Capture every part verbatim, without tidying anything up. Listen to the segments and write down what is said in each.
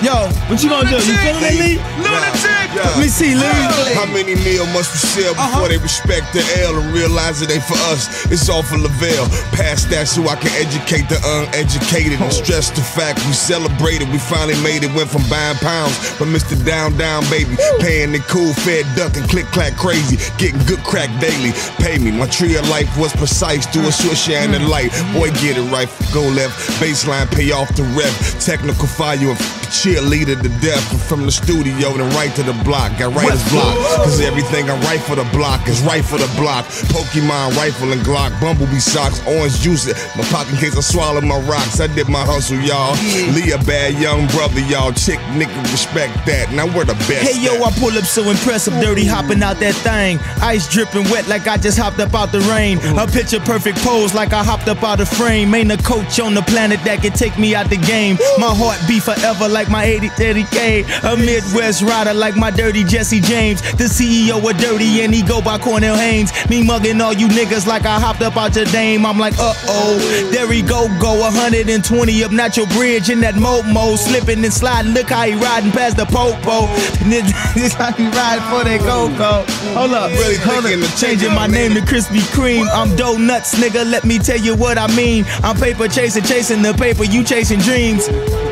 Yo, what you gonna do? You feeling it, Lee? Lunatic! Yeah. Let me see, Lee. How many meals must we share before uh-huh. they respect the L and realize it ain't for us? It's all for Lavelle. Pass that so I can educate the uneducated and stress the fact we celebrated. We finally made it. Went from buying pounds from Mister Down Down Baby, paying the cool, fed duck and click clack crazy, getting good crack daily. Pay me. My tree of life was precise. Do a switch and the light. Boy, get it right. Go left. Baseline, pay off the rep. Technical fire, you a cheerleader to death. From the studio then right to the block. Got writer's block. Cause everything I write for the block is right for the block. Pokemon, rifle, and Glock. Bumblebee socks, orange juice. My pocket in case I swallow my rocks. I did my hustle, y'all. Lee a bad young brother, y'all. Chick nigga respect that. Now we're the best. Hey yo, I pull up so impressive. Dirty hopping out that thing. Ice dripping wet like I just hopped up out the rain. A picture perfect pose like I hopped up out the frame. Ain't a coach on the planet that can take me out the game. My heart beat forever like my eighty thirty K. A Midwest rider like my dirty Jesse James. The C E O of Dirty and he go by Cornell Haynes. Me mugging all you niggas like I hopped up out your dame. I'm like, uh-oh, there he go, go one hundred twenty up Natural Bridge in that Momo. Slipping and sliding, look how he riding past the popo. This how he riding for that go-go. Hold up, really hold up, changing my name to Krispy Kreme. I'm donuts, nigga, let me tell you what I mean. I'm paper chasing, chasing the paper, you chasing dreams.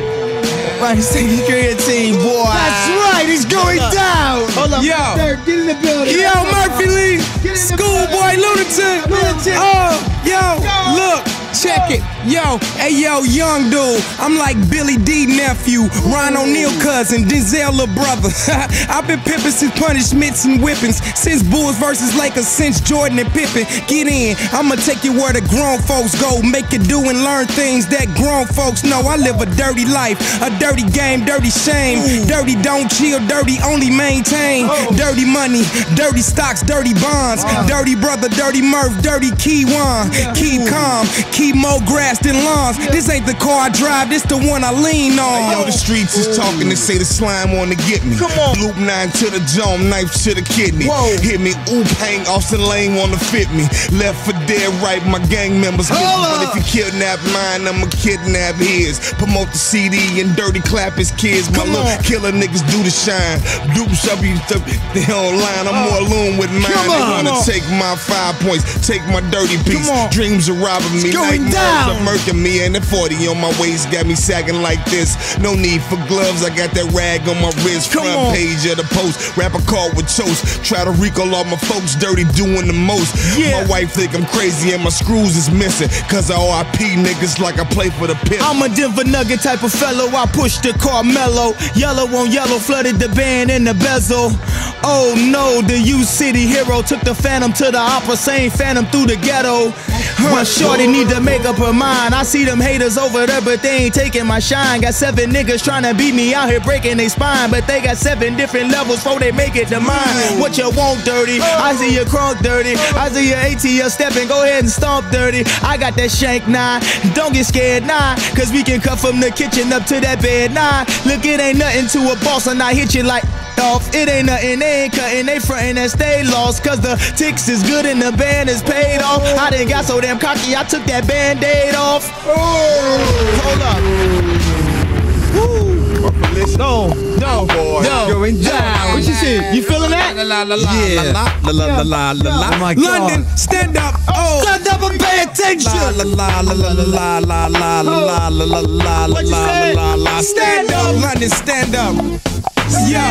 My team, boy. That's right, he's going down. Hold up, yo, Dirk, get in the building. Yo, Murphy Lee, Schoolboy Lunatic. Lunatic. Oh, yo, look. Check it, yo, hey yo, young dude. I'm like Billy D nephew, Ron O'Neal cousin, Denzel little brother. I've been pimping since punishments and whippings, since Bulls versus Lakers, since Jordan and Pippen. Get in, I'ma take you where the grown folks go, make you do and learn things that grown folks know. I live a dirty life, a dirty game, dirty shame. Dirty don't chill, dirty only maintain. Dirty money, dirty stocks, dirty bonds. Dirty brother, dirty Murph, dirty Key One. Keep calm, keep more grass than lawns. This ain't the car I drive, this the one I lean on. Hey, yo, the streets is talking, they say the slime wanna get me. Come on. Loop nine to the dome, knife to the kidney. Whoa. Hit me, oop, hang, Austin Lane wanna fit me. Left for dead, right, my gang members get me. But if you kidnap mine, I'ma kidnap his. Promote the C D and dirty clap his kids. My Come little on. killer niggas do the shine. Dupes up, you they online, I'm more alone with mine. Come They on. wanna take my five points, take my dirty piece. Come on. Dreams are robbing me, It's going nightmares down. are murking me, and the forty on my waist got me sagging like this. No need for gloves, I got that rag on my wrist. Come Front on. page of the post, rapper call with toast. Try to recall all my folks dirty doing the most. Yeah. My wife think I'm crazy and my screws is missing, cause I O I P niggas like I play for the pit. I'm a Denver Nugget type of fellow. I push the Carmelo. Yellow on yellow, flooded the band in the bezel. Oh no, the U-City hero took the Phantom to the opera, same Phantom through the ghetto. Her shorty need to make up her mind. I see them haters over there, but they ain't taking my shine. Got seven niggas trying to beat me out here breaking their spine, but they got seven different levels before they make it to mine. What you want, dirty? I see you crunk, dirty. I see your A T L stepping, go ahead and stomp, dirty. I got that shank nine, don't get scared, nah, cause we can cut from the kitchen up to that bed, nah. Look, it ain't nothing to a boss, and I hit you like off. It ain't nothing, they ain't cutting, they frontin' and stay lost, cause the ticks is good and the band is paid off. I done got so damn cocky, I took that band-aid off. Hold up. Woo. Go, go, go. Going down. What you see? You feeling that? La la la la Yeah. la la la la la la. Oh my God. London, stand up. Oh. Stand up and pay attention. La la la la la la la la la la la la What you say? la la. Stand up, London, stand up. Yo,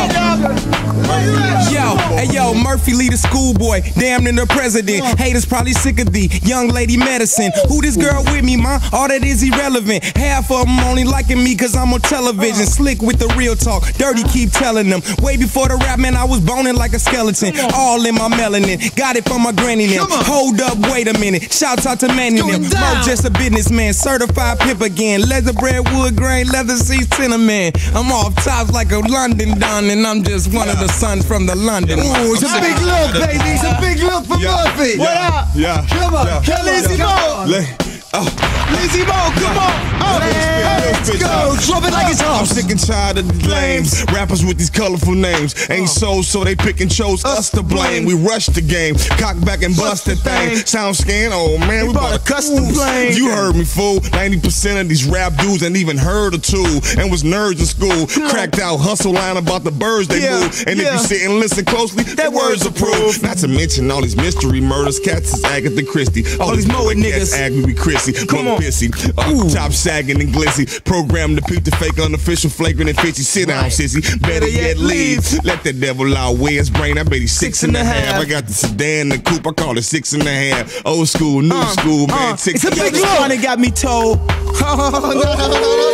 yo, hey yo, Murphy Lee the schoolboy, damn near the president. Haters probably sick of the young lady medicine. Who this girl with me, ma? All that is irrelevant. Half of them only liking me cause I'm on television. Slick with the real talk, dirty keep telling them. Way before the rap, man, I was boning like a skeleton. All in my melanin, got it from my granny them. Hold up, wait a minute, shouts out to Manny them. Mo just a businessman, certified pimp again. Leather bread, wood grain, leather seats, cinnamon. I'm off tops like a London Don, and I'm just one of the sons from the London. Ooh, it's a big look, baby. It's a big look for Yeah. Murphy. Yeah. What up? Yeah. Come on, Yeah. come on, Easy come go. on. Let- Oh, Lizzie Mo, come on. Oh, Let's go. Drop it like it's I'm hot. sick and tired of these lames. Rappers with these colorful names. Ain't so, so they pick and chose us to blame. We rush the game, cock back and bust the thing. Sound scan, oh man, we bought a custom plane. You heard me, fool. ninety percent of these rap dudes ain't even heard a tool and was nerds in school. Cracked out hustle line about the birds they Yeah, move. And yeah. if you sit and listen closely, that word's approved. Not to mention all these mystery murders. Cats is Agatha Christie. All, these Moet niggas. Agri Chrissy. Come on. Pissy. Uh, top sagging and glizzy. Program to peep the fake unofficial flagrant and fishy. Sit down, sissy. Better yet, leave. Let the devil out wear his brain. I bet he's six and a half. I got the sedan, the coupe. I call it six and a half. Old school, new Uh, school, man. uh, Six it's a big look. Trying to got me told. Hold up, hold up,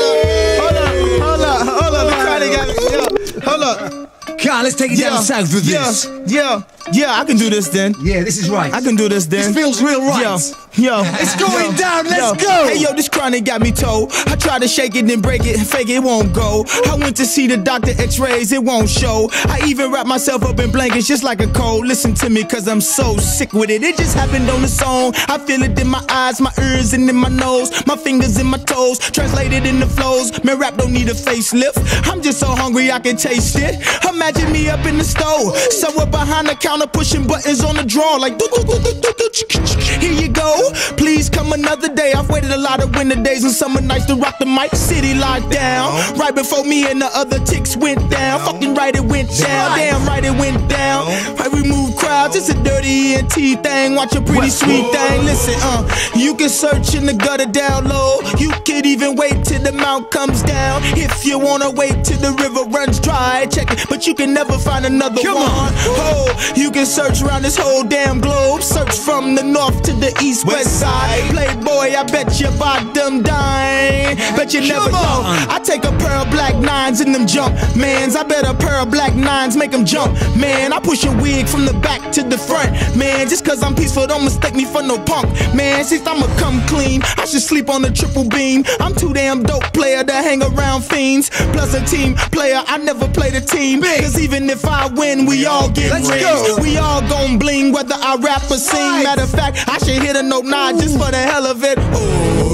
hold up, hold up. Trying to got me. Yo, hold up. Carl, let's take it down south with yeah, this. yeah, yeah. I can do this then. Yeah, this is right. I can do this then. This feels real right. Yo, yo, It's going yo, down, let's yo. go. Hey yo, this chronic got me told. I tried to shake it and break it, fake it, it won't go. I went to see the doctor, X-rays, it won't show. I even wrap myself up in blankets just like a cold. Listen to me, cause I'm so sick with it. It just happened on the song. I feel it in my eyes, my ears, and in my nose. My fingers and my toes, translated in the flows. Man, rap don't need a facelift. I'm just so hungry I can taste it. Imagine me up in the stove, somewhere behind the counter, pushing buttons on the drawer like doo, doo, doo, doo, doo, doo. Here you go, please come another day. I've waited a lot of winter days and summer nights to rock the mic. City locked down, right before me and the other ticks went down. Fucking right, it went down, damn right, it went down. Right, we move crowds, it's a dirty E N T thing. Watch a pretty sweet thing. Listen, uh, you can search in the gutter down low. You could even wait till the mount comes down. If you wanna wait till the river runs dry, check it, but you can never find another Come one. on. Oh, you can search around this whole damn globe. Search from the north to the east, west side. Playboy, I bet you bottom dime. Bet you never know. I take a pair of black nines in them jump mans. I bet a pair of black nines make them jump, man. I push a wig from the back to the front, man. Just cause I'm peaceful, don't mistake me for no punk, man. Since I'ma come clean, I should sleep on the triple beam. I'm too damn dope player to hang around fiends. Plus a team player, I never played a team. Cause even if I win, we all get Let's rings. go. We all gon' bling, whether I rap or sing. Right. Matter of fact, I should hit a note nine just for the hell of it. Oh,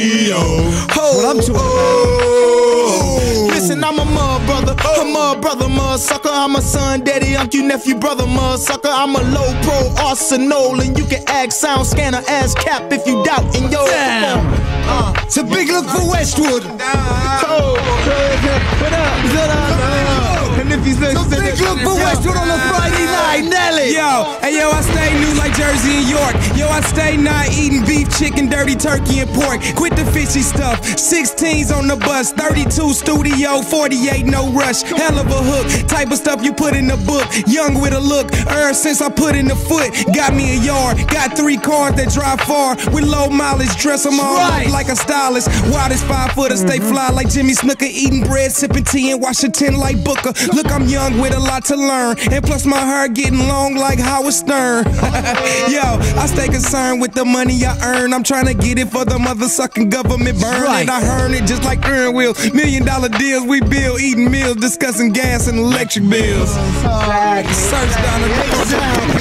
what I'm talking oh. Listen, I'm a mud brother, a mud brother, mud sucker. I'm a son, daddy, uncle, nephew, brother, mud sucker. I'm a low pro arsenal, and you can ask sound scanner, ass cap if you doubt. And yo, Damn. uh, It's a big look for Westwood. oh, what up? What up? And if he's It's a big look for Westwood on a Friday night, Nelly. Yo, hey yo, I stay new like Jersey and York. Yo, I stay not eating beef, chicken, dirty turkey, and pork. Quit the fishy stuff. sixteens on the bus, thirty-two studio, forty-eight no rush. Hell of a hook, type of stuff you put in the book. Young with a look, ever since I put in the foot. Got me a yard, got three cars that drive far with low mileage. Dress them all Right. up like a stylist. Wildest five footer, stay fly like Jimmy Snooker, eating bread, sipping tea in Washington like Booker. Look, I'm young with a lot to learn, and plus my hair getting long like Howard Stern. Yo, I stay concerned with the money I earn. I'm trying to get it for the mother sucking government burn. Right. And I earn it just like earn wheel. Million dollar deals we build, eating meals, discussing gas and electric bills. Search down the